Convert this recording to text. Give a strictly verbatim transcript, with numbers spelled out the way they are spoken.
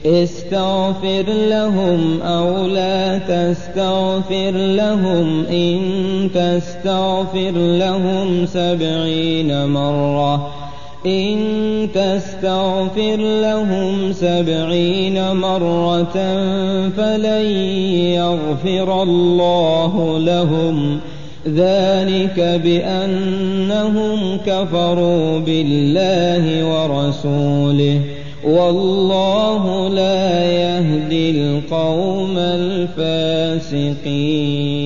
استغفر لهم أو لا تستغفر لهم إن تستغفر لهم سبعين مرة إن تستغفر لهم سبعين مرة فلن يغفر الله لهم ذلك بأنهم كفروا بالله ورسوله والله لا يهدي القوم الفاسقين.